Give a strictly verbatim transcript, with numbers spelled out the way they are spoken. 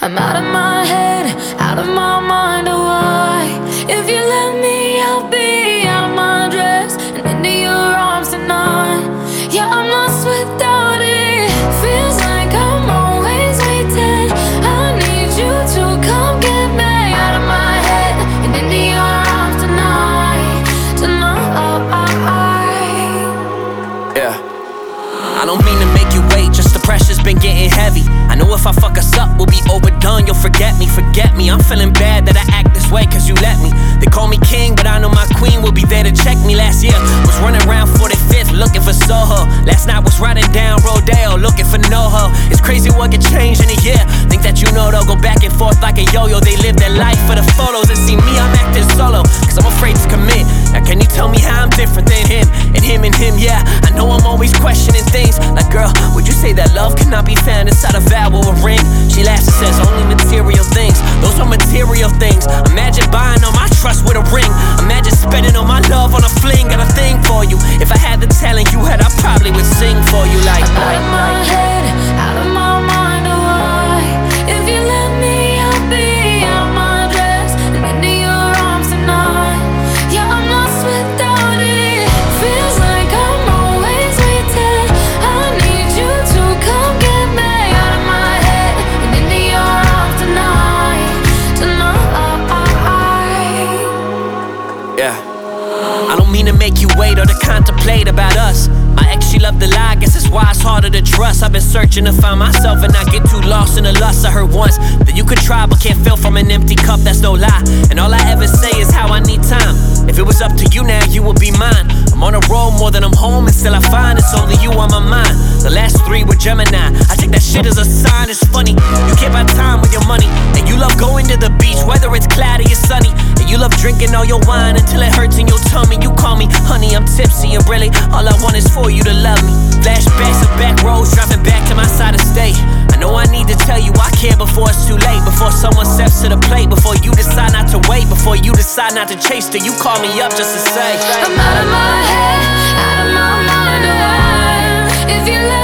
I'm out of my head, out of my mind, oh why? If you let me, I'll be out of my dress and into your arms tonight. Yeah, I'm lost without it. Feels like I'm always waiting. I need you to come get me out of my head and into your arms tonight. Tonight. Yeah. I don't mean to make you wait, just the pressure's been getting heavy. I know if I fuck us up, we'll be overdone. You'll forget me, forget me. I'm feeling bad that I act this way, cause you let me. They call me king, but I know my queen will be there to check me. Last year, was running around forty-fifth, looking for Soho. Last night was riding down Rodeo, looking for NoHo. It's crazy what can change in a year. Think that you know they'll go back and forth like a yo-yo. They live their life for the photos, and see me, I'm acting solo, cause I'm afraid to commit. Now can you tell me how I'm different than him? And him and him, yeah. I know I'm always questioning things. Like, girl, would you say that love cannot be found inside a vow or a ring? She laughs and says, only material things. Those are material things. Imagine buying all my trust with a ring. Imagine spending all my love on a fling. Got a thing for you. If I had the talent you had, I probably would sing for you like I'm out of my head, out of my mind, oh why? If you let me, I'll be out of my dress and into your arms tonight. Yeah, I'm lost without it. Feels like I'm always waiting. I need you to come get me out of my head and into your arms tonight. Tonight. Yeah. I don't mean to make you wait or to contemplate about us. My ex, she loved to lie, guess that's why it's harder to trust. I've been searching to find myself and not get too lost in the lust. I heard once that you could try but can't fill from an empty cup, that's no lie. And all I ever say is how I need time. If it was up to you now, you would be mine. I'm on a road more than I'm home, and still I find it's only you on my mind. The last three were Gemini, I take that shit as a sign. It's funny, you can't buy time with your money. And you love going to the beach, whether it's cloudy or sunny. And you love drinking all your wine until it hurts in your tummy. You call me honey, I'm tipsy, and really all I want is for you to love me. Flashbacks of back roads, driving back to my side of state. I know I need to tell you I care before it's too late. Before someone steps to the plate, before you decide not to wait, before you decide not to chase till you call me up just to say I'm out of my head, out of my mind, oh why? If you let